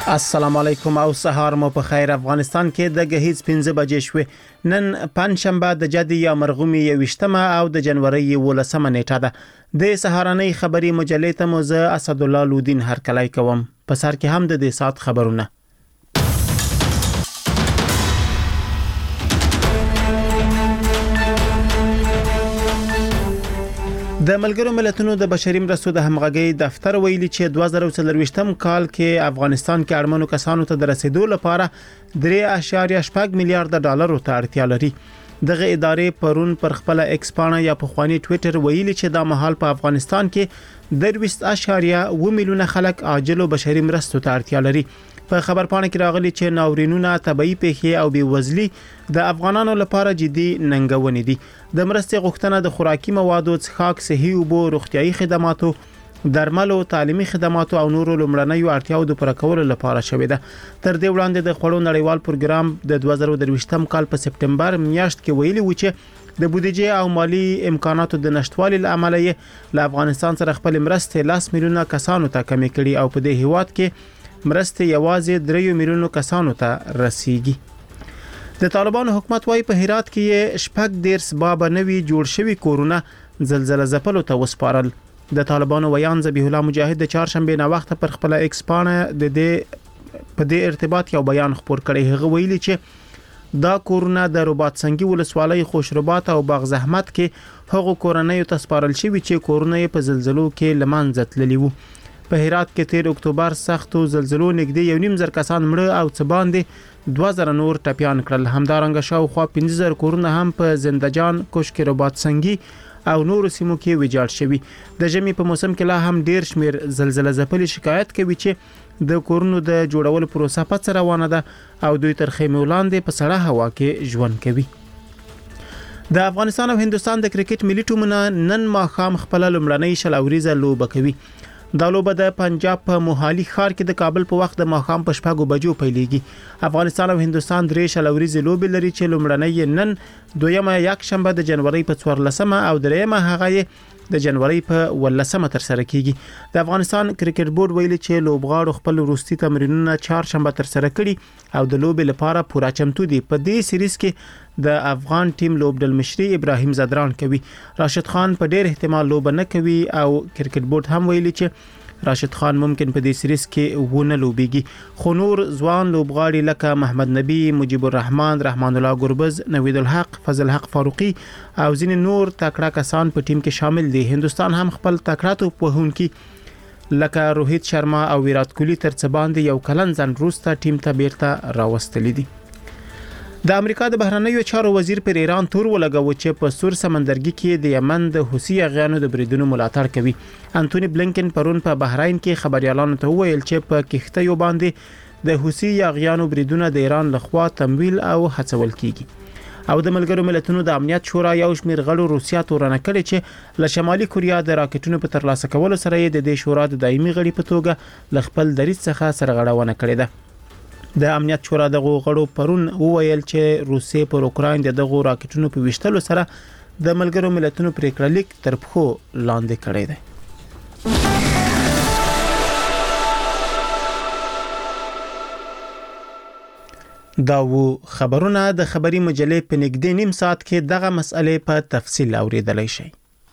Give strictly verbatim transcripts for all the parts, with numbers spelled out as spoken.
السلام علیکم او سهار مو په خیر. افغانستان کې د غهیز پنځه بجې شوې. نن پنځشنبه د جدي یا مرغومي یوشتمه او د جنوري ولسمه نیټه ده. د سهارنۍ خبري مجلې ته مو زه اسد الله لودین هرکلی کوم. په سر کې هم د دې سات خبرونه. د ملګرو ملتونو د بشري مرستو د همغږي دفتر ویلي چې دوه زره څلرويشتم کال کې افغانستان کې اړمنو کسانو ته د رسیدو لپاره درې اعشاریه شپږ میلیارډ ډالر ته اړتیا لري. دغه ادارې پرون پر خپل ایکس پاڼه یا په خواني ټوئیټر ویلي چې د مهال په افغانستان کې د دوه اعشاریه اووه میلیونه خلک عاجل بشري مرستو ته اړتیا لري. په خبر پاڼه کې راغلي چې ناورینونه طبيعي پیښې او بیوزلي د افغانانو لپاره جدي ننګونې دي. د مرستې غوښتنه د خوراکي موادو، څښاک، صحي اوبو، روغتيایي خدماتو، درملو، تعلیمي خدماتو او نورو لومړنیو اړتیاو د پوره کولو لپاره شوې ده. تر دې وړاندې د خوړو نړیوال پروګرام د دوه زره درویشتم کال په سپټمبر میاشت کې ویلي و چې د بودیجې او مالی امکاناتو د نشټوالي لامل یې له افغانستان سره خپل مرستې لاس میلیونه کسانو ته کمې کړي او په دې هیواد کې مرستې یوازې درې میلیونو کسانو ته رسیږي. د طالبانو حکومت وايي په هرات کې شپږ دیرس باب نوي جوړ شوي کورونه زلزلہ ځپلو ته وسپارل. د طالبانو ویان ذبیح الله مجاهد د چهارشنبه نه وخت پر خپل ایکس پاڼه د دې په دې ارتباط یو بیان خپور کړی. هغه ویلي چې دا کورونه د رباط سنگي ولسوالۍ خوشربات او باغ زحمت کې هغه کورنۍ ته سپارل شوی چې کورونه په زلزلو کې لمانځه تللي وو. په هرات کې تیر اکتوبر سختو زلزلو نږدې یو نیم زر کسان مړه او څه باندې دوه زره نور ټپيان کړل. همدارنګه شاوخوا پنځه زره کورونه هم په زندجان، کوشک رباط سنگي او نورو سیمو کې ویجاړ شوي. د ژمي په موسم کې لا هم ډیر شمیر زلزلہ ځپلي شکایت کوي چې د کورونو د جوړولو پروسه په څیر روانه ده او دوی تر خیمې وړاندې په سړه هوا کې ژوند کوي. د افغانستان او هندستان د کرکټ ملي ټیمونه نن ماښام خپل لومړنۍ شل اوریزه لوبه کوي. دا لوبه د پنجاب په موهالي ښار کې د کابل په وخت د ماښام په شپږو بجو پیلېږي. افغانستان او هندستان درې شل اوریزې لوبې لري چې لومړنۍ نن، دویمه یک شنبه د جنوري په څوارلسمه او دریمه هغه د جنوري په ولسمه تر سره کیږي. د افغانستان کرکټ بورډ ویلي چې لوبغاړو خپل وروستي تمرینونه چهارشنبه تر سره کړي او د لوبې لپاره پوره چمتو دي. په دې سیریز کې د افغان ټیم لوبډل مشري ابراهیم زدران کوي. راشد خان په ډېر احتمال لوب نه کوي او کرکټ بورډ هم ویلي چې راشد خان ممکن په دې سیریز کې ونه لوبيږي. خو نور ځوان لوبغاړي لکه محمد نبی، مجيب الرحمن، رحمان الله ګربز، نوید الحق، فضل حق فاروقي او ځینې نور تکړه کسان په ټیم کې شامل دي. هندستان هم خپل تکړه توپ وهونکي لکه روهیت شرما او ویرات کوهلی تر څه باندې یو کلن ځن وروسته ټیم ته بیرته راوستلی دي. د امریکا د بهرنیو چارو وزیر پر ایران تور ولګاوه چې په سور سمندرګي کې د یمن د حوثي اغیانو د بریدونو ملاتړ کوي. انټونی بلینکن پرون په بحرین کې خبريالانو ته وویل چې په کښتیو باندې د حوثي اغیانو بریدونه د ایران لخوا تمویل او هڅول کیږي. او د ملګرو ملتونو د امنیت شورا یو شمېر غړو روسیا تورنه کړي چې له شمالي کوریا د راکټونو په ترلاسه کولو سره د دې شورا د دایمي غړي په توګه ل خپل دریځ څخه سرغړونه کړې ده. د امنیت شورا دغه غړو پرون وویل چې روسیې پر اوکراین د دغه راکټونو په وشتلو سره د ملګرو ملتونو پریکړه لیک تر پخو لاندې کړی دی. دا وو خبرونه د خبري مجلې په نږدې نیم ساعت کې دغه مسئله په تفصیل اوریدلای شئ.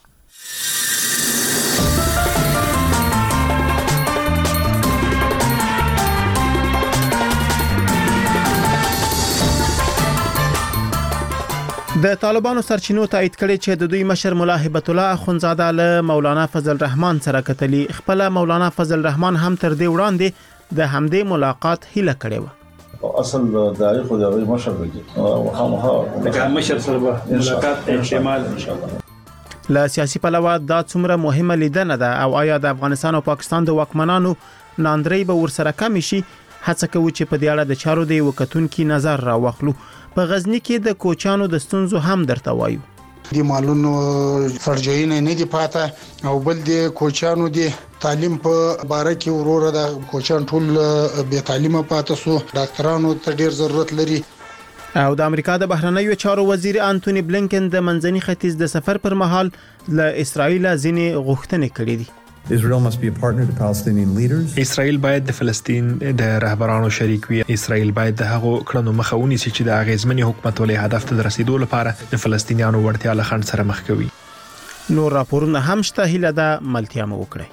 د طالبانو سرچینو تایید کړي چې د دوی مشر مولا هبت الله اخونزاده له مولانا فضل الرحمن سره کتلی. خپل مولانا فضل الرحمن هم تر دې وړاندې د همدې ملاقات هیله کړې و. اصل د خو د مشر دی او هغه د مشر سره ملاقات احتمال ان شاء الله. له سیاسي پلوه دا څومره مهمه لیدنه ده او آیا د افغانستان او پاکستان د واکمنانو ناندري به ورسره کم شي؟ هڅه کوي چې په دې اړه د چارو دی وکتونکو نظر راوخلو. په غزنی کې د کوچانو د ستونزو هم درته وایو. د مالونو فرجاینه نه دی پاته او بل د کوچانو د تعلیم په باره کې وروره د کوچان ټول به تعلیمه پاته سو ډاکټرانو ته ډیر ضرورت لري. او د امریکا د بهرنیو چارو وزیر انټونی بلینکن د منځني ختیځ د سفر پر مهال له اسرائیل ځینې غوښتنې کړې دي. Israel must be a partner to Palestinian leaders. اسرائیل باید د فلسطین د رهبرانو شریک وي. اسرائیل باید د هغو کړنو مخه ونیسي چې د اغیزمنې حکومت ولې هدف ته رسیدو لپاره د فلسطینیانو وړتیا له خنډ سره مخ کوي. نور راپورونه هم شته، هیله ده ملتیا مو وکړئ.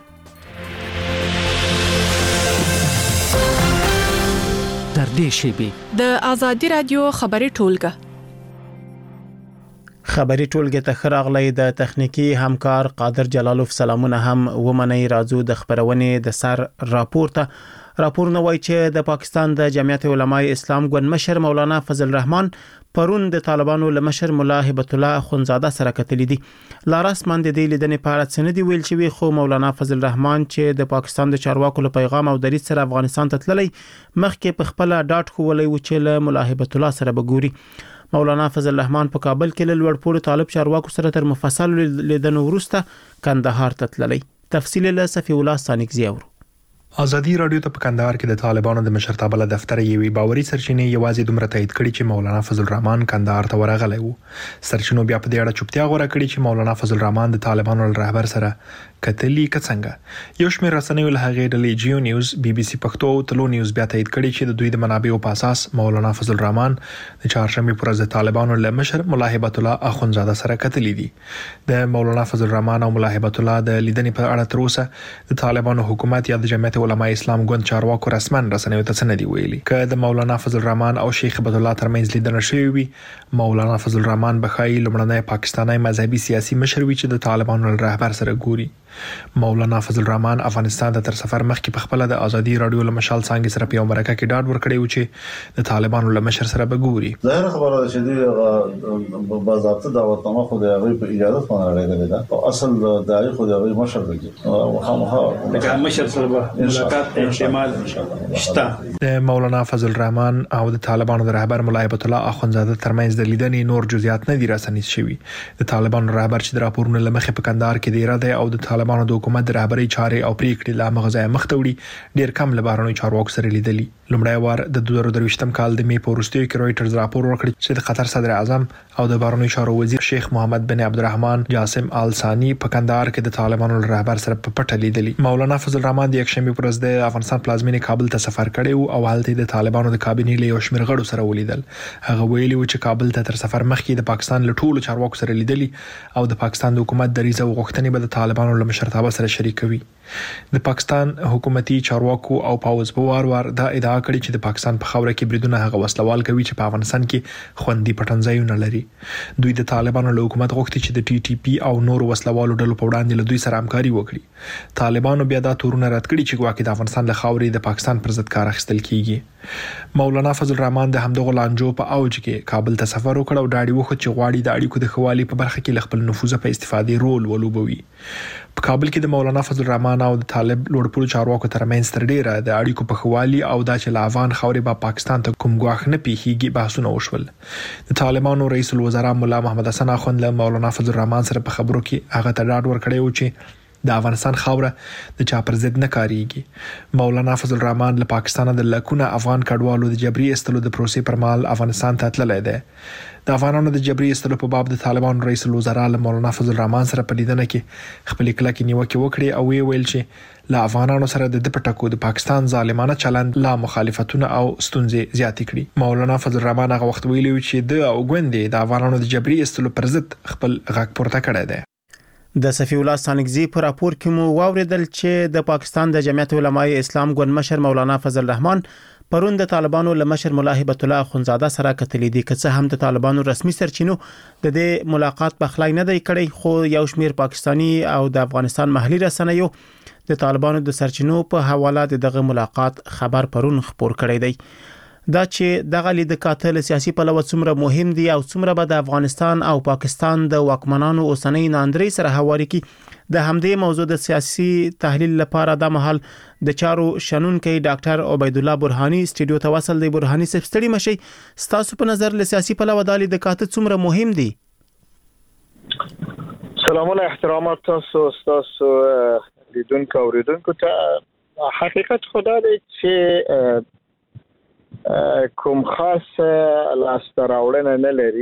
تر دې شیبې د آزادي رادیو خبري ټولګه خبري ټولګه ته خراغلی د تخنیکی همکار قادر جلالوف سلامونه هم ومني. راځو د خبرونې د سر راپورته راپورونه وایي چې د پاکستان د جمعیت علماء اسلام ګوند مشر مولانا فضل الرحمن پرون د طالبانو له مشر مولا هبت الله اخونزاده سره کتلې دي. لا رسمن د دې لیدنې په اړه څه نه دی ویل شوی، خو مولانا فضل الرحمن چې د پاکستان د چارواکو له پیغام او دریځ سره افغانستان ته تللی، مخکې په خپل ډاټ خوولې و چې له مولا هبت الله سره بګوري. مولانا فضل الرحمن په کابل کې له لوړ پوړو طالب چارواکو سره تر مفصل لیدنو وروسته کندهار ته تللی. تفصیل له صفی الله سانکزی اورو. ازادي رادیو ته په کندهار کې د طالبانو د مشرتابه له دفتر یوې باوري سرچینې یوازې دومره تایید کړي چې مولانا فضل الرحمن کندهار ته ورغلی وو. سرچینو بیا په دې اړه چوپتیا غوړه کړې چې مولانا فضل الرحمن د طالبانو له رهبر سره کتلی کڅنګه. یو شمېر رسنیو له هغې ډلې جیو نیوز، بي بي سي پښتو او تلو نیوز بیا تایید کړي چې د دوی د منابعو په اساس مولانا فضل الرحمن د چهارشنبې پر ورځ د طالبانو له مشر مولا هبت الله اخونزاده سره کتلی دي. د مولانا فضل الرحمن او مولا هبت الله د لیدنې په اړه تر اوسه د طالبانو حکومت یا د جمعیت علماء اسلام ګوند چارواکو رسمن رسنیو ته نه دی ویلي. که د مولانا فضل الرحمن او شیخ هبت الله ترمنځ لیدنه شوې وي، مولانا فضل الرحمن بخای لمړنی پاکستانی مذهبي سیاسي مشر وي چې د طالبانو له رهبر سره ګوري. مولانا فضل الرحمن افغانستان ته تر سفر مخکې په خپل د ازادي رادیو له مشال څنګه سره په امریکا کې ډاډ ورکړی و چې د طالبانو له مشر سره بګوري. ظاهر خبره ده چې دوی باضابطه دعوتنامه خو د هغه په اجازه باندې راغلي ده او اصل د هغه خو د هغه مشر دی او خامخا د مشر سره به ملاقات احتمال ان شاء الله شته. د مولانا فضل الرحمن او د طالبانو د رهبر مولا هبت الله اخونزاده ترمنځ د لیدنې نور جزئیات نه دي راسنیز شوي. د طالبانو رهبر چې د راپورونو لمخې په کندهار کې دی اراده او د طالبانو د حکومت د رهبرۍ چارې او پریکړې لا مغزای مخ ته وړي ډیر کم لبارونو چارواکو سره لیدلي. لومړی وار د دوه زره درویشتم کال د می په وروستیو کې رويټرز راپور ورکړ چې د قطر صدر اعظم او د بهرنیو چارو وزیر شیخ محمد بن عبدالرحمن جاسم آل ثانی په کندهار کې د طالبانو رهبر سره په پټه لیدلي. مولانا فضل الرحمن د یکشنبه پر ورځ د افغانستان پلازمینې کابل ته سفر کړی او هلته د طالبانو د کابینې له یو شمېر غړو سره ولیدل. هغه ویلي و چې کابل ته تر سفر مخکې د پاکستان له ټولو چارواکو سره لیدلي او د پاکستان د حکومت دریځ او غوښتنې به د طالبانو له مشرتابه سره شریکوي. د پاکستان حکومتي چارواکو او پاوز په وار وار دا ادعا کړې چې د پاکستان په خاوره کې بریدونه هغه وسلوال کوي چې په افغانستان کې خوندي پټنځایونه لري. دوی د طالبانو له حکومت غوښتي چې د ټي ټي پی او نور وسلوالو ډلو په وړاندې له دوی سره همکاري وکړي. طالبانو بیا دا تورونه رد کړي چې ګواکې د افغانستان له خاورې د پاکستان پر ضد کار اخیستل کیږي. مولانا فضل الرحمن د همدغه لانجو په اوج کې کابل ته سفر وکړ او ډاډي وخت چې غواړي د اړیکو د خوالي په برخه کې خپل نفوذ په استفادې رول ولوبوي. په کابل کې د مولانا فضل الرحمن او د طالب لوړپوړو چارواکو ترمنځ تر ډیره د اړیکو په خوالي او د چې افغان خاورې به پاکستان ته کوم ګواښ نه پیخيږي بحثونه وشول. د طالبانو رئیس الوزرا مولا محمد حسن اخوند له مولانا فضل الرحمن سره په خبرو کې هغه ته ډاډ ورکړی و چې د افغانستان خاوره د چا پر ضد نه کاریږي. مولانا فضل الرحمن له پاکستان د لکونه افغان کډوالو د جبري استلو د پروسې پر مهال افغانستان ته تللی دی. د افغانانو د جبري استلو په باب د طالبانو رئیس الوزرا له مولانا فضل الرحمن سره په لیدنه کې خپل کلکې نیوکه وکړي او وی ویل چې له افغانانو سره د پټکو د پاکستان ظالمانه چلند لا مخالفتونه او ستونزې زیاتې کړي. مولانا فضل الرحمن هغه وخت ویلي چې د او ګوندې د افغانانو د جبري استلو پر ضد خپل غږ پورته کړی دی. د صفی الله سانکزی په راپور کې مو واوریدل چې د پاکستان د جمعیت علماء اسلام ګوند مشر مولانا فضل الرحمن پرون د طالبانو له مشر مولا هبت الله اخونزاده سره کتلې دي. که څه هم د طالبانو رسمي سرچینو د دې ملاقات په خلای نه دی کړی، خو یو شمیر پاکستانی او د افغانستان محلي رسنیو د طالبانو د سرچینو په حواله دغه ملاقات خبر پرون خبر کړی دی. دا چې دغه لید کاتل سیاسي پلوه څومره مهم دی او څومره به د افغانستان او پاکستان د واکمنانو اوسنۍ ناندري سره حواله کی د همدې موضوع د سیاسي تحلیل لپاره د محل د چارو شنونکي ډاکټر عبید الله برهانی سټډیو ته وصل دی. برهانی صاحب ستړي مشي، ستاسو په نظر له سیاسي پلوه د لید کاتل څومره مهم دی؟ سلامونه احترامات تاسو تاسو لیدونکو اوریدونکو ته. حقیقت خدا دی چې کوم خاص لاسته راوړنه نه لري.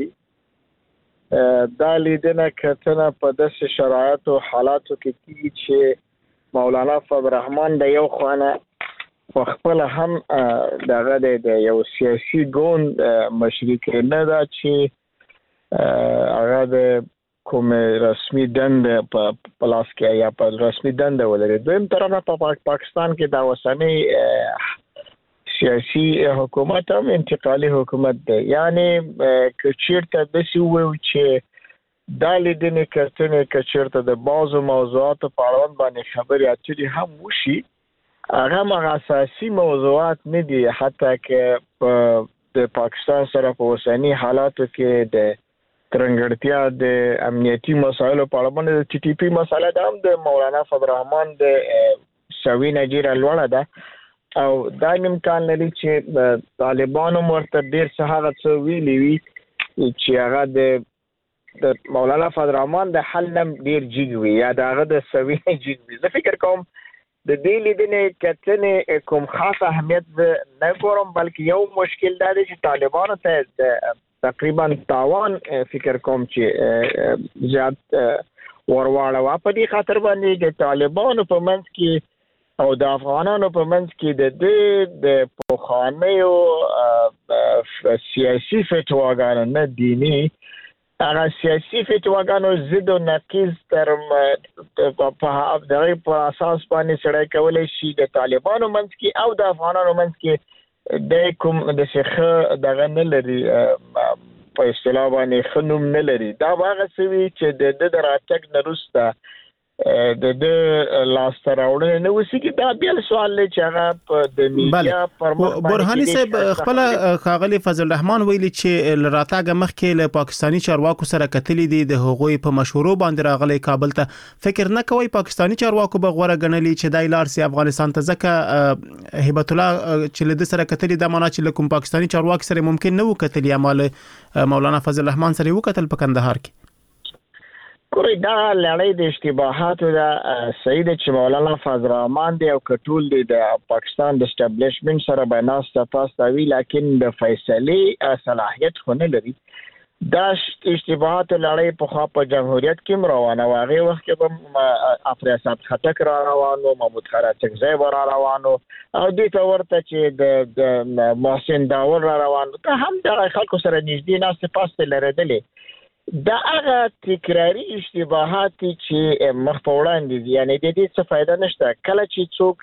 دا لیدنه کتنه په داسې شرایطو حالاتو کې کیږي چې مولانا فضل الرحمن د یو خوانه خپل هم دغه د یو سیاسي ګوند مشرک نه دا چې هغه د کوم رسمي دند په پلاس کې یا په رسمي دند ولري. دویم طرف په پاکستان کې دا وسنۍ سیاسي حکومت هم انتقالي حکومت دی. یعنی که چیرته داسې وویو چې دا لیدنې کتنې که چیرته د بعضو موضوعاتو په اړوند باندې خبرې اترې هم وشي، هغه هغه اساسي موضوعات نه دي. حتی که په د پاکستان سره په اوسني حالاتو کې د ترنګړتیا د امنیتي مسایلو په اړه باندې د ټي ټي پی مسله ده هم د مولانا فضل الرحمن د سوي نجیره لوړه ده او دا امکان لري چې طالبانو ورته ډېر څه هغه څه ویلي وي چې هغه د د مولانا فضل الرحمن د حل نم ډیر جګ وي یا دغه د سوي جګ وي. زه فکر کوم د دې لیدنې کتنې کوم خاص اهمیت نه ګورم، بلکې یو مشکل دا دی چې طالبانو ته تقریبا تاوان فکر کوم چې زیات ورواړه په دې خاطر باندې د طالبانو په منځ کې او د افغانانو په منځ کې د دې د پوخانیو سیاسي فتواګانو نه دیني هغه سیاسي فتواګانو ضد او نقیض تر په دغه په اساس باندې سړی کولی شي د طالبانو منځ کې او د افغانانو منځ کې د کوم د شیخه دغه نه لري په اصطلاح باندې خنوم نه لري. دا هغه څه وي چې د د راتګ نه وروسته د د لاس راوړنه نو وسی کی دا بیا سوال لې چې هغه په د میډیا پر مخ برهاني صاحب خپل خاغلی فضل الرحمن ویلي چې لراتاګه مخکې له پاکستانی چارواکو سره کتلې دي د هغوی په مشورو باندې راغلي کابل ته. فکر نه کوي پاکستانی چارواکو به غوړه غنلي چې دای لار سي افغانستان ته ځکه هبت الله چې له سره کتلې د معنا چې کوم پاکستانی چارواکي سره ممکن نه وکتلې عمل مولانا فضل الرحمن سره وکتل په کندهار کې. کوي دا لړۍ د اشتباهاتو دا صحیح ده چې مولانا فضل الرحمن دی او کټول دی د پاکستان د اسټابلیشمنت سره بناس تاسو وی لیکن د فیصله صلاحیت خو نه لري. دا اشتباهات لړۍ په خوا په جمهوریت کې روانه واغې وخت کې به افریاسات خټک را روانو، محمود خراچک زای را روانو او د تورته چې د محسن داور را روانو ته هم د خلکو سره نږدې ناس پاسته لريدلې. دا هغه تکراری اشتباهات چې مخ په وړاندې دي، یعنی د دې څه فائدہ نشته. کله چې څوک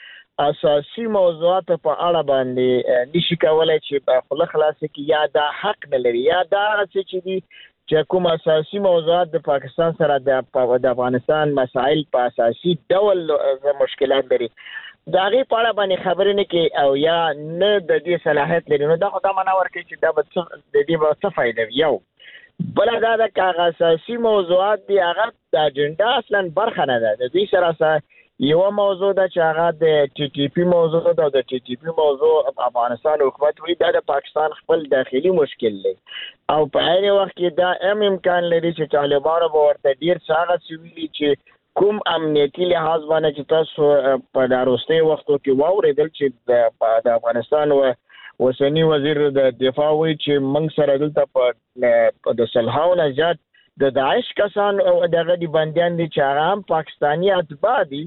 د اساسي موضوعات په اړه باندې نشي کولای چې په خپل خلاص کې یا دا حق نه لري یا دا چې دي چې کوم اساسي موضوعات د پاکستان سره د افغانستان مسائل په اساسي ډول مشکلات لري دا غي په اړه باندې خبرې نه کوي او یا نه د دې صلاحیت لري، نو دا خو دا معنا ورکوي چې دا به د دې به څه فائدہ وي. یو بل دا د کاغذ اساسي موضوعات دی هغه د اجنډا اصلا برخه نه ده. د دې سره سره یو موضوع ده چې هغه د ټي ټي پی موضوع ده. د ټي ټي پی موضوع افغانستان حکومت وی دا د پاکستان خپل داخلي مشکل دی او په هر وخت کې دا هم امکان لري چې طالبانو به ورته ډیر څنګه سویلي چې کوم امنیتي لحاظ باندې چې تاسو په داروستي وختو کې واورېدل چې د افغانستان و وسنی وزیر د دفاع وی چې موږ سره دلته په د سلهاو نه زیات د داعش کسان او دغه دی بنديان دي چې هغه هم پاکستانی اتباع دي،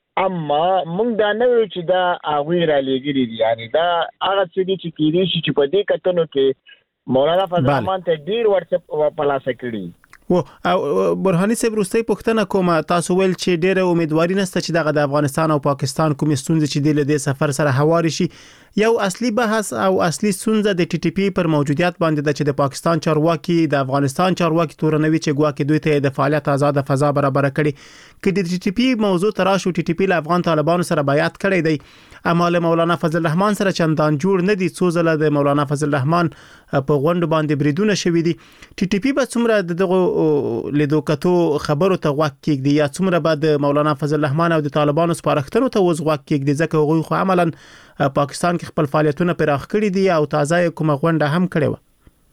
اما موږ دا نه ویل چې دا هغه را لګري دي. یعنی دا هغه څه دي چې کېږي چې په دې کتنو کې مولانا فضل الرحمن ته ډیر ورڅ په لاس کړی. و برهاني صاحب وروستي پوښتنه کوم، تاسو ویل چې ډېره امیدواري نشته چې دغه د افغانستان او پاکستان کوم ستونزې چې د دې سفر سره هواري شي. یو اصلي بحث او اصلي ستونزه د ټي ټي پی پر موجودیت باندې د چې د پاکستان چارواکي د افغانستان چارواکي تورنوي چې ګواکې دوی ته د فعالیت آزاد فضا برابر کړي. کې د ټي ټي پی موضوع تراشو ټي ټي پی له افغان طالبانو سره بیعت کړی دی، اما له مولانا فضل الرحمن سره چندان جوړ نه دي. څو ځله د مولانا فضل الرحمن په غونډه باندې بریدونه شوې دي. ټي ټي پی به څومره دغه لیدو کتو خبرو ته غوږ کېږدي یا څومره به د مولانا فضل الرحمن او د طالبانو سپارښتنو ته وز غوږ کېږدي، ځکه هغوی خو عملاً پاکستان کې خپل فعالیتونه پراخ کړي دي او تازه کومه غونډه هم کړې و.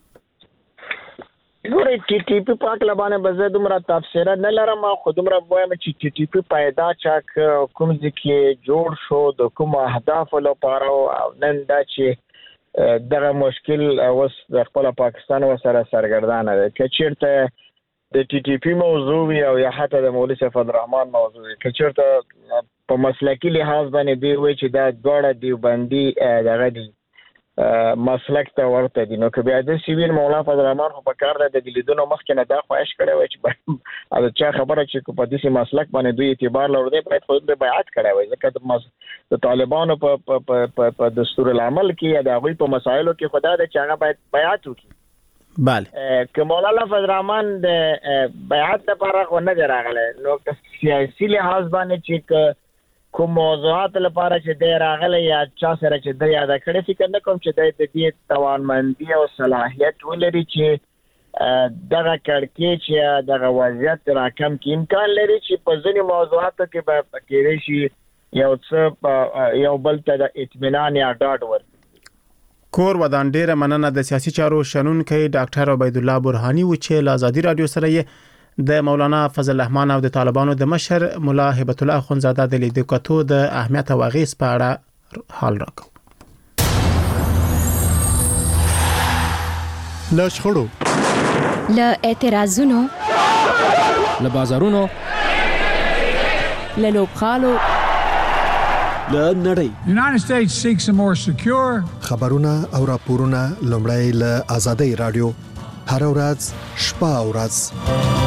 ګورې ټي ټي پی پاک لبانه بزه دومره تفسیر نه لرم، خو دومره وایم چې ټي ټي پی پیدا چاک کوم ځکه جوړ شو د کوم اهداف لپاره او نن دا چې دغه مشکل اوس د خپل پاکستان سره سرګردانه ده. چې چیرته د ټي ټي پی موضوع وي او یا حتی د مولوي سیف الرحمن موضوع وي که چېرته په مسلکي لحاظ باندې دی وایي چې دا دواړه دیوبندي دغه دي مسلک ته ورته دي نو که بیا د سیویل مولا فضل الرحمن خو په کار د لیدونو مخکې نه دا خواهش کړی وای چې دا چا خبره چې په دې مسلک باندې دوی اعتبار لري باید خو د بیعت کړی وای ځکه د طالبانو په په دستور العمل کې د هغوی په مسایلو کې خدا د چاغه باید بیعت وکړي بله که مولانا فضل الرحمن د بیعت لپاره خو نه راغلی نو سیاسي لحاظ باندې چې کوم موضوعات لپاره چې دی راغلی یا چا سره چې دی یاده کړی فکر نه کوم چې دی د دې توانمندي او صلاحیت ولري چې دغه کړکېچ یا دغه وضعیت راکم کې امکان لري چې په ځینې موضوعاتو کې به کېدای شي یو څه یو بل ته د اطمینان یا ډاډ ورکړي. کور ودان ډیره مننه د سیاسي چارو شنونکي ډاکټر عبید الله برهانی و چې له آزادي رادیو سره یې د مولانا فضل الرحمن او د طالبانو د مشر مولا هبت الله اخونزاده د لیدو کتو د اهمیت او اغیز په اړه حال راکو. له شخړو له اعتراضونو له بازارونو له لوبخالو له نړۍ United States seeks a more secure خبرونه او راپورونه لومړی له آزادي رادیو هر ورځ شپه او ورځ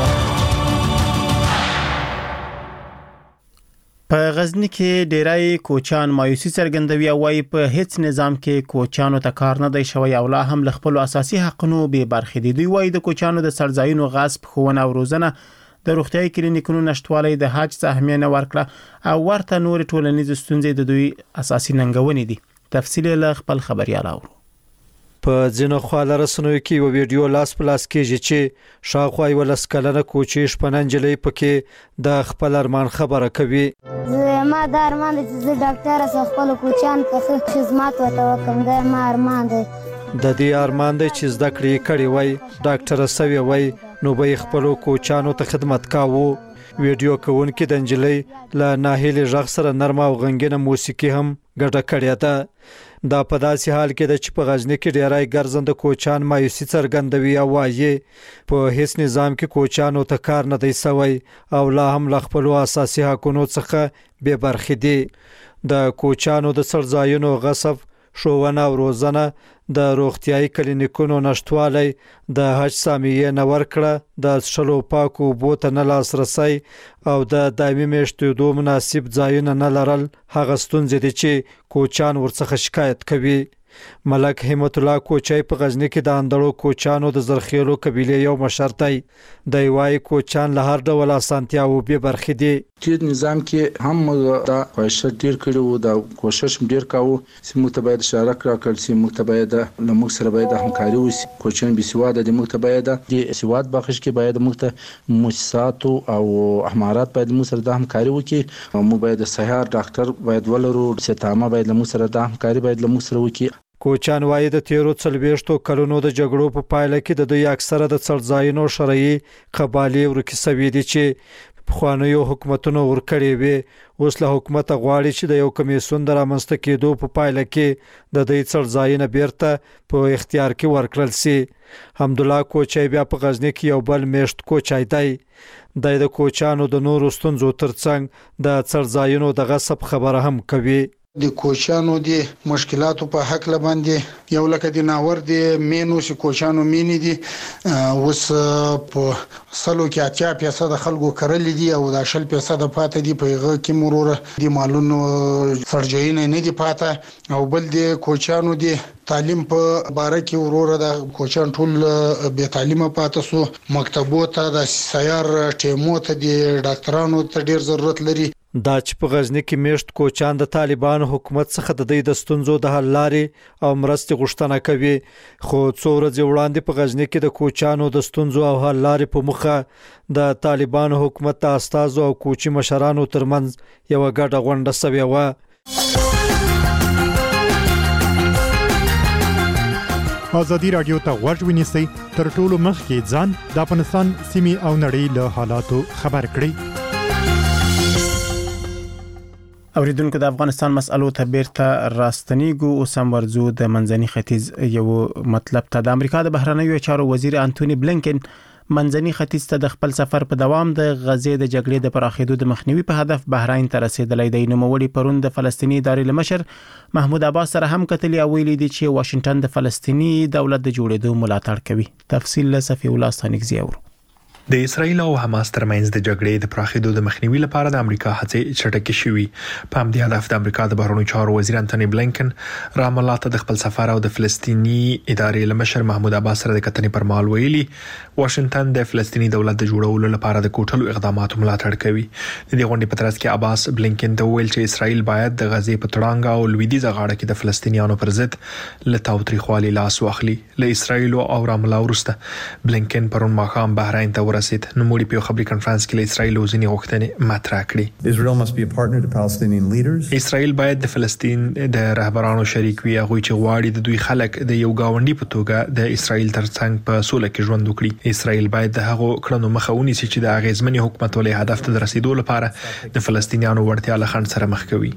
په غزنی کې ډیرای کوچان مایوسی څرګندوي او وايي په هیڅ نظام کې کوچانو ته کار نه دی شوی او لا هم له خپل اساسي حقونو به برخې دي. دوی وايي د کوچانو د سرځایونو غصب خوونه او روزنه د روغتيایي کلینیکونو نشټوالي د حج اهمیت نه ورکړه او ورته نور ټولنیز ستونزې د دوی اساسي ننګونې دي. تفصیل له خپل خبريال اورو. په ځینو خواله رسنیو کې یو ویډیو لاس پلاس کېږي چې شاوخوا یو لس کلنه کوچي شپننجلې پکې د خپل ارمان خبره کوي. ما د ارمان چې ډاکټر سره خپل کوچان په خدمت وته وکم دا ما ارمان دی. د دې ارمان دی چې زده کړې کړي وای ډاکټر سوي وای نو به خپل کوچانو ته خدمت کاوه. ویډیو کوونکې د انجلۍ له ناهیلې ژغ سره نرمه او غنګینه موسیقي هم ګډه کړې ده. دا په داسې حال کې د چې په غزنی کې ډیرای ګرځنده کوچان مایوسی څرګندوي او وايي په هیڅ نظام کې کوچانو ته کار نه دی سوی او لا هم له خپل اساسي حقوقو څخه بے برخې دي. د کوچانو د سرځایونو غصب ښوونه او روزنه د روغتيایي کلینیکونو نشټوالي د حج سامیه نه ورکړه د شلو پاکو بوته نه لاسرسي او د دایمي میشتېدو مناسب ځایونه نه لرل هغه ستونزې دي چې کوچان ورڅخه شکایت کوي. ملک همت الله کوچي په غزنی کې د اندړو کوچانو د زرخیلو قبيله یو مشر دی. د وای کوچان له هر ډول اسانتیا او به برخې دي. چې نظام کې هم دا خواهش ډیر کړو دا کوشش ډیر کاوه چې متباید شارک راکړل چې متباید له موږ سره باید همکاري وشي. کوچن به سواد د متباید د سواد بخش کې باید موږ مؤسسات او احمارات باید موږ سره د همکاري وکړي. مو باید سهار ډاکټر باید ولرو ستامه باید موږ سره د همکاري باید موږ سره وکړي. کوچان وايي د تیرو څلويشتو کلونو د جګړو په پایله کې د دوی اکثره د څړځایونو شرعي قبالي ورکې سوي دي چې خوانیو حکومتونو ورکړي وي. اوس له حکومت غواړي چې د یو کمیسون د رامنځته کېدو په پایله کې د دې څړځایونه بیرته په اختیار کې ورکړل سي. حمدالله کوچي بیا په غزنی کې یو بل میشت کوچای دی. د کوچانو د نورو ستونزو ترڅنګ د څړځایونو د غصب خبره هم کوي. د کوچانو د مشکلاتو په حق لباندې یو لکه د ناور د مینو سي کوچانو مینې دي اوس په سلو کې اتیا فیصد خلکو کړل دي او د شل فیصد پاتې دي په هغه کې مروره د مالونو فرجین نه دي پاتې او بل د کوچانو د تعلیم په باره کې وروره د کوچان ټول به تعلیمه پاتې سو مکتبو ته د سیار ټیمو ته د ډاکټرانو ته ډیر ضرورت لري. دا چې په غزنی کې میشت کوچان د طالبان حکومت څخه د دې د ستونزو د حل لارې او مرستې غوښتنه کوي. خو څو ورځې وړاندې په غزنی کې د کوچانو د ستونزو او حل لارې په مخه د طالبان حکومت د استازو او کوچي مشرانو ترمنځ یو ګډه غونډه شوې و. آزادي رادیو ته غوږ ونیسئ تر ټولو مخکې ځان د افغانستان سیمې او نړۍ له حالاتو خبر کړئ. اوریدونکو د افغانستان مسألو ته بیرته راستنیږو. اوس هم ورځو د منځني ختیځ یو مطلب ته. د امریکا د بهرنیو چارو وزیر انټونی بلینکن منځني ختیځ ته د خپل سفر په دوام د غزې د جګړې د پراخېدو د مخنیوي په هدف بحرین ته رسیدلی دی. نوموړي پرون د فلسطیني ادارې لمشر محمود عباس سره هم کتلي او ویلي دي چې واشنگټن د فلسطیني دولت د جوړېدو ملاتړ کوي. تفصیل له صفی الله ستانکزی اورو. د اسرایل او حماس ترمنځ د جګړې د پراخېدو د مخنیوي لپاره د امریکا هڅې چټکې شوې. په همدې هدف د امریکا د بهرنیو چارو وزیر انټونی بلینکن رام الله ته د خپل سفر او د فلسطیني ادارې لمشر محمود عباس سره د کتنې پر مهال ویلي واشنگټن د فلسطیني دولت د جوړولو لپاره د کوټلو اقداماتو ملاتړ کوي. د دې غونډې په ترڅ کې عباس بلینکن ته ویل چې اسرایل باید د غزې په تړانګه او لویدیځه غاړه کې د فلسطینیانو پر ضد له تاوتریخوالي لاس واخلي. له اسرایل او رام الله وروسته بلینکن پرون ماښام بحرین ته ورسید. نوموړي په خبري کانفرنس کې له اسرایل او ځینې غوښتنې مطرح کړې. Israel must be a partner to Palestinian leaders. اسرایل باید د فلسطین د رهبرانو شریک وي، هغه چې غواړي د دوی خلک د یو گاونډي په توګه د اسرایل ترڅنګ په سوله کې ژوند وکړي. اسرایل باید د هغو کړنو مخه ونیسي چې د اغیزمنې حکومت ولې هدف ته رسیدو لپاره د فلسطینیانو وړتیا له خنډ سره مخ کوي.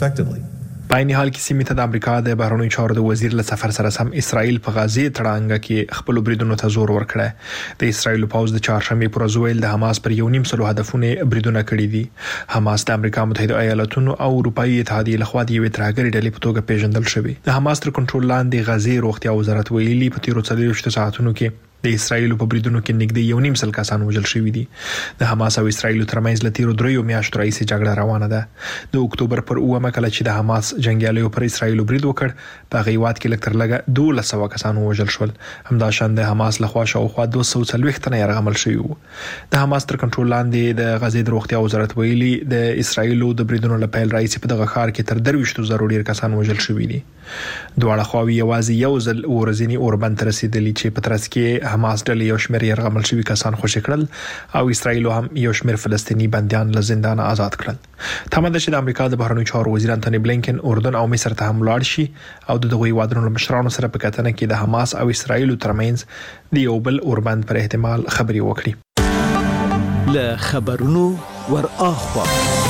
په عین حال کې سیمې ته د امریکا د بهرنیو چارو د وزیر له سفر سره سم اسرایل په غزې تړانګه کې خپل بریدونو ته زور ورکړی. د اسرایل پوز د چهارشنبه پر ورځ ویل د حماس پر یو نیم سلو هدفونه بریدونه کړی دي. حماس د امریکا متحده ایالاتونو او اروپאי اتحادیې لخوا د یوې ترهګرې ډلې په توګه پیژندل شوی. د حماس تر کنټرول لاندې غزې روغتیا وزارت ویلي په تیرو څلوېښتو ساعتونو کې د اسرایل په بریدونو کې نږدې یو نیم سل کسان وژل شوي دي. د حماس او اسرایل ترمنځ له تیرو دریو میاشتو راهیسې جګړه روانه ده. د اکتوبر پر اوومه کله چې د حماس جنګیالیو پر اسرایل برید وکړ، په هغه هیواد کې لږ تر لږه دولس سوه کسان وژل شول. همداشان د حماس لخوا شاوخوا دوه سوه څلوېښت تنه یرغمل شوي وو. د حماس تر کنټرول لاندې د غزې د روغتیا وزارت ویلي د اسرایل د بریدونو له پیل راهیسې په دغه ښار کې تر درویشتو زرو ډیر کسان وژل شوي دي. دواړه خواوې یوازې یو ځل ورځنی اوربند ته رسیدلي چې په ترڅ کې حماس ډلې یو شمېر یرغمل شوي کسان خوشي کړل او اسرایل هم یو شمېر فلسطیني بندیان له زندان آزاد کړل. تمه ده چې د امریکا د بهرنیو چارو وزیر انټونی بلینکن اردن او مصر ته هم لاړ شي او د دغوی هیوادونو له مشرانو سره په کتنه کې د حماس او اسرایل ترمنځ د یو بل اوربند پر احتمال خبري وکړي. له خبرونو ور اخوا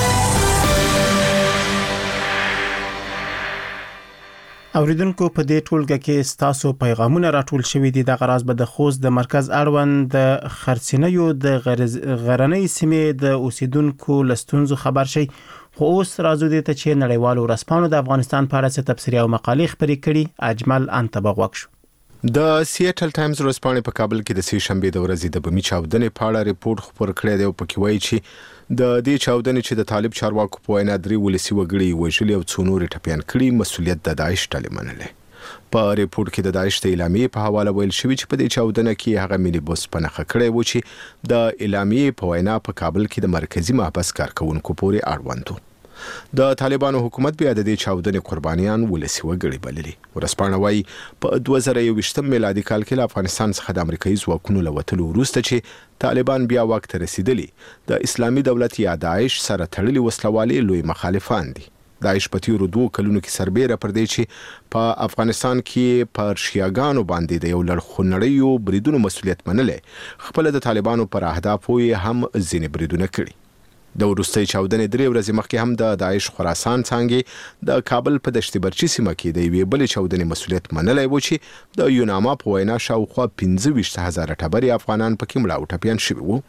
اوریدونکو په دې ټولګه کې ستاسو پیغامونه راټول شوي دي. د غراز به د خوست د مرکز اړوند د خرڅینیو د غرنۍ سیمې د اوسیدونکو لستونزو خبر شي. خو اوس راځو دې ته چې نړیوالو ورځپاڼو د افغانستان په اړه څه تبصرې او مقالې خپرې کړي. اجمل انتبه وکړو. د سیټل ټایمز ورځپاڼې په کابل کې د سې شنبه د ورځې د بمی چاودنې په اړه ریپورت خپور کړی دی او پکې وایي چې د دې چاودنې چې د طالب چارواکو په وینا درې ولسی وګړي وژلي او څو نور ټپيان کړي مسولیت د داعش ډلې منلې. په ریپورت کې د داعش د اعلامیې په حواله ویل شوی چې په دې چاودنه کې هغه ملي بوس په نخښه کړی و چې د اعلامیې په وینا په کابل کې د مرکزی محبس کارکونکو پورې اړوند و. د طالبانو حکومت بیا د دې چاودنې قربانیان ولسی وګړي بللي. ورسپانه وايي په دوه زره یوویشتم میلادي کال کې له افغانستان څخه د امریکایي ځواکونو له وتلو وروسته چې طالبان بیا وخت رسیدلی د اسلامي دولت یا داعش سره تړلي وسلوالي لوی مخالفان دي. داعش په تیرو دوه کلونو کې سربېره پر دې چې په افغانستان کې پر شیعاګانو باندې د یو لړخونړیو بریدونو مسولیت منلې، خپل د طالبانو پر اهدافو یې هم ځینې بریدونه کړي. د وروستۍ چاودنې درې ورځې مخکې هم د داعش خراسان څانګې د کابل په دشت برچي سیمه کې د یوې بلې چاودنې مسولیت منلی و چې د یوناما په وینا شاوخوا پنځه ویشت هزاره ټبرې افغانان پکې مړه او ټپیان شوي وو.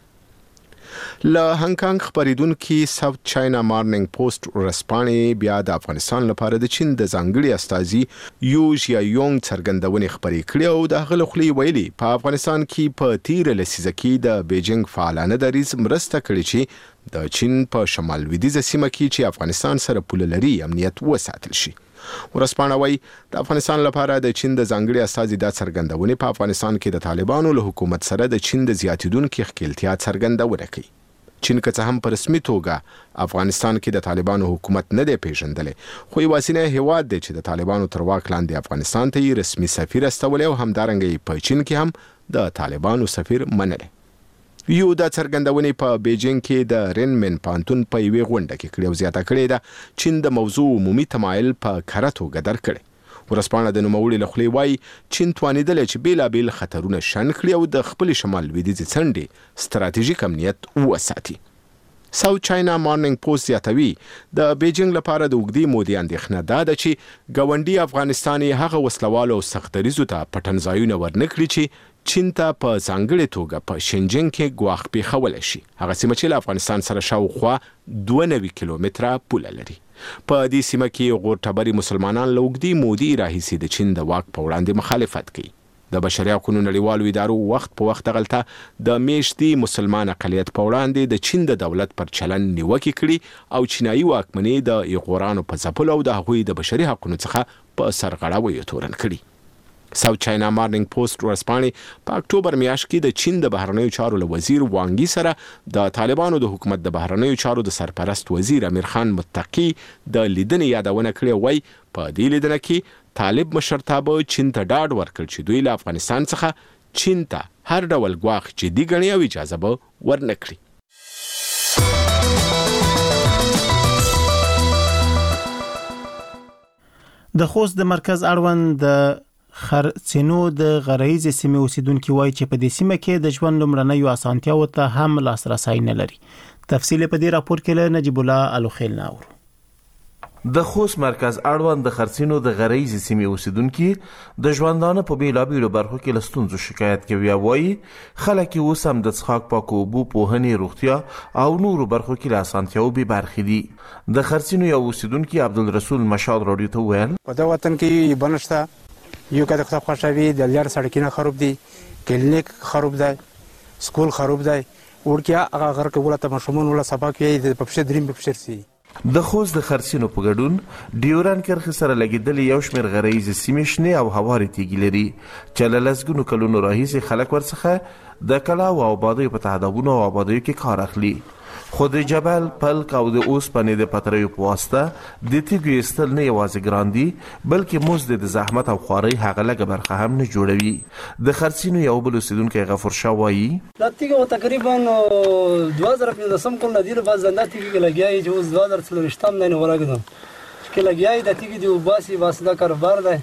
له هنګ کانګ خبریدونکي ساوث چاینا مارنینګ پوسټ ورځپاڼې بیا د افغانستان لپاره د چین د ځانګړي استازي یو ژیایونګ څرګندونې خپرې کړې او د هغه له خولې ویلي په افغانستان کې په تیره لسیزه کې د بیجینګ فعالانه دریځ مرسته کړې چې د چین په شمال لویدیځه سیمه کې چې افغانستان سره پوله لري امنیت وساتل شي. ورځپاڼه وايي د افغانستان لپاره د چین د ځانګړي استازي د څرګندونې په افغانستان کې د طالبانو له حکومت سره د چین د زیاتیدونکو ښکېلتیا څرګندونه کوي. چین که څه هم په رسمي توګه افغانستان کې د طالبانو حکومت نه دی پیژندلی، خو یوازینی هیواد دی چې د طالبانو تر واک لاندې افغانستان ته یې رسمي سفیر استولی او همدارنګه په چین کې هم د طالبانو سفیر منلی. یو د څرګندونې په بیجینګ کې د رینمن پانتون په یوې غونډه کې کړې او زیاته کړې ده چین د موضوع عمومي تمایل په کره توګه درک کړی. ورځپاڼه د نوموړي له خولې وایي چین توانېدلی چې بېلابېل خطرونه شنډ کړي او د خپلې شمال لویدیځې څنډې ستراتیژیک امنیت وساتي. ساوث چاینا مارنینګ پوسټ زیاتوي د بیجینګ لپاره د اوږدې مودې اندېښنه دا ده چې ګاونډي افغانستان یې هغه وسلوالو او سختدریځو ته پټنځایونه ورنه کړي چې چین ته په ځانګړې توګه په شینجنګ کې ګواښ پیښولی شي. هغه سیمه چې له افغانستان سره شاوخوا دوه نوي کیلومتره پوله لري. په دې سیمه کې غورټبري مسلمانان له اوږدې مودې راهیسې د چین د واک په وړاندې مخالفت کوي. د بشري حقوقو نړیوالو ادارو وخت په وخت دغلته د میشتي مسلمان اقلیت په وړاندې د چین د دولت پر چلن نیوکې کړي او چینایي واکمنۍ د ایغورانو په ځپلو او د هغوی د بشري حقوقو څخه په سرغړاویو تورن کړي. ساوث چاینا مارنینګ پوسټ ورځپاڼې په اکتوبر میاشت کې د چین د بهرنیو چارو له وزیر وانګي سره د طالبانو د حکومت د بهرنیو چارو د سرپرست وزیر امیر خان متقي د لیدنې یادونه کړې وای. په دې لیدنه کې طالب مشرتابه چین ته ډاډ ورکړ چې دوی له افغانستان څخه چین ته هر ډول ګواښ جدي ګڼي او اجازه به ورنکړي. د خوست د مرکز اړوند د خرڅینو د غرایزي سیمې اوسیدونکو وایي چې په دې سیمه کې د ژوند لمړنیو اسانتیاو ته هم لاسرسي نه لري. تفصیل په دې راپور کې له نجیب الله الوخیل ناور. د خوست مرکز اړوند د خرڅینو د غرایزي سیمې اوسیدونکو د ژوندانه په بیلابیلو برخو کې له ستونزو شکایت کوي. وایي خلک اوس هم د څښاک پاکو اوبو، پوهنې، روغتیا او نورو برخو کې له اسانتیاو بې برخې دي. د خرڅینو یو اوسیدونکي عبدالرسول مشال راډیو ته وویل په دا وطن کې بنشته یو کده خطاب خوشوي د لار سړکونه خراب دي، کلینیک خراب دی، سکول خراب دی، ورکه هغه غر کې ولته مشمون ولا سبق یې د پښه دریم په پښه سي. د خوست د خرڅینو په ګډون ډیوران کرخه سره لګیدل یو شمېر غرایزي سیمې شنه او هواري تیږي لري چې له لسګونو کلونو راهیسې خلک ورڅخه د کلا او آبادیو په تهدابونو او آبادیو کې کار اخلي. خو د جبل پلک او د اوسپنې د پټریو په واسطه د تیږو ایستل نه یوازې ګران دي بلکې مزد د زحمت او خوارۍ هغه لږه برخه هم نه جوړوي. د خرڅینو یو بل اوسیدونکی غفور شاه وایي دا تیږه تقریبا دوه زره پنځلسم کال نه دی له باز زنده تیږه لګیایي چې اوس دوه زره څلوېښتم نه ورګدم چې لګیایي د تیږې دی وباسي واسطه کاروبار دی.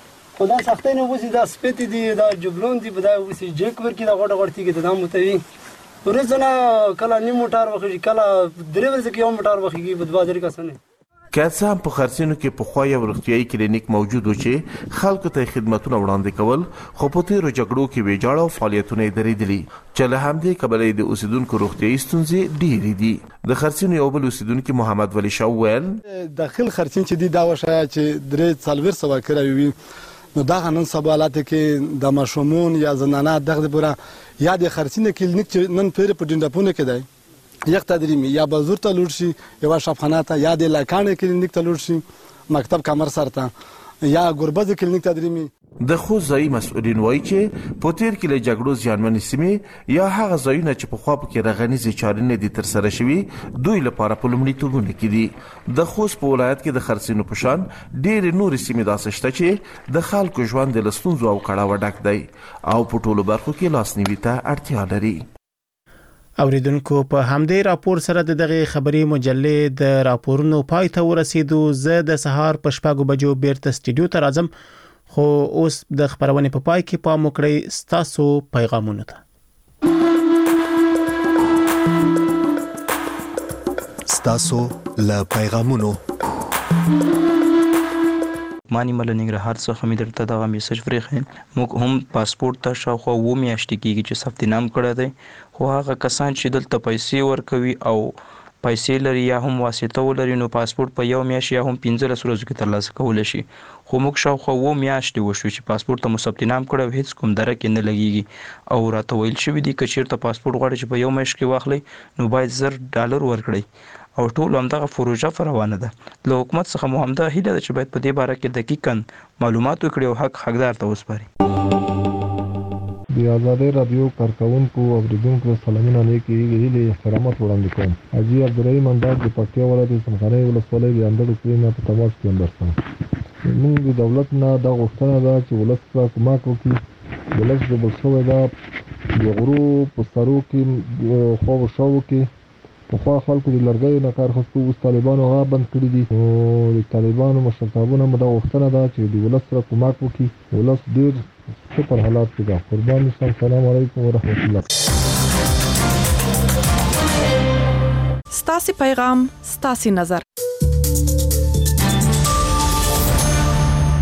خو دا سختۍ نه وځي، دا سپېتې دي، دا جبلون دي، په دا وسي جیک ورکې دا غوټه غوټه تیږه ته دا متوي ورځنه کله نیم موټر وخیږي، کله درې ورځې کې یو موټر وخیږي په دوه درې کسانه. که څه هم په خرڅینو کې پخوا یو روغتیایي کلینیک موجود و چې خلکو ته خدمتونه وړاندې کول، خو په تېرو جګړو کې ویجاړ او فعالیتونه یې درېدلي چې له همدې کبله د اوسیدونکو روغتیایي ستونزې ډېرې دي. د خرڅینو یو بل اوسیدونکي محمد ولی شاه وویل داخل خرڅین چې دي دا وشایه چې درې څلوېښت سوه کراوي وي، نو دغه نن سبا حالات کې د ماشومون یا زنانه دغه پوره یا د خرڅینې کلینیک چې نن پیر په ډنډپونه کې دی یک تدریمي یا بازور ته لوړ شي، یو شفخانه ته یا د لاکانې کلینیک ته لوړ شي، مکتب کمر سر ته یا ګربز کلینیک تدریمي. د خوست ځایي مسؤلین وایي چې په تیر کې له جګړو زیانمنې سیمې یا هغه ځایونه چې پخوا پکې رغنیزې چارې نه دي ترسره شوي دوی لپاره په لومړیتوبونو کې دي. د خوست په ولایت کې د خرڅینو په شان ډېرې نورې سیمې داسې شته چې د خلکو ژوند له ستونزو او کړاوه ډک دی او په ټولو برخو کې لاسنیوي ته اړتیا لري. اوریدونکو په همدې راپور سره د دغه خبري مجلې د راپورونو پای ته ورسېدو. زه د سهار په شپږو بجو بیرته سټډیو ته راځم، خو اوس د خبرونې په پای کې پام وکړئ ستاسو پیغامونو ته. ستاسو له پیغامونو مانی مل ننګرهار څخه مې درته دغه میسج ورخین. موږ هم پاسپورت ته شاوخوا اوه میاشتې کېږي چې ثبت نام کړی دی، خو هغه کسان چې دلته پیسې ورکوي او پیسې لري یا هم واسطه ولري نو پاسپورت په یو میاشت یا هم پنځلس ورځو کې ترلاسه کولی شي. خو موږ شاوخوا اوه میاشتې وشو چې پاسپورت ته مو ثبت نام کړی او هېڅ کوم دره کې نه لګېږي او راته ویل شوي دي که چېرته پاسپورت غواړئ چې په یو میاشت کې واخلئ نو باید زر ډالر ورکړئ او ټول همدغه پروژه پر روانه ده. له حکومت څخه مو همدا هیله ده چې باید په دې باره کې دقیقاً معلومات وکړي او حق حقدار ته وسپاري. د آزادۍ راډیو کارکوونکو او اوریدونکو سلامونه نیکې هیلې احترامات وړاندې کوم. حاجي عبدالرحیم انداز د پکتیا ولایت څمکنۍ ولسوالۍ د اندړو کلي نه په تماس کې همدرسم. موږ د دولت نه دا غوښتنه ده چې ولس ته کمک وکړي. ولس ډوبل شوی ده د غرو په سرو کې خواو شاو کې. پخوا خلکو د لرګیو نه کار اخیستو، اوس طالبانو هغه بند کړي دي. نو د طالبانو مشرتابونه مو دا غوښتنه ده چې د ولس سره کمک وکړي. ولس ډېر ښه پر حالات کې ده. قربان شم. سلام علیکم ورحمت الله. ستاسو پیغام ستاسو نظر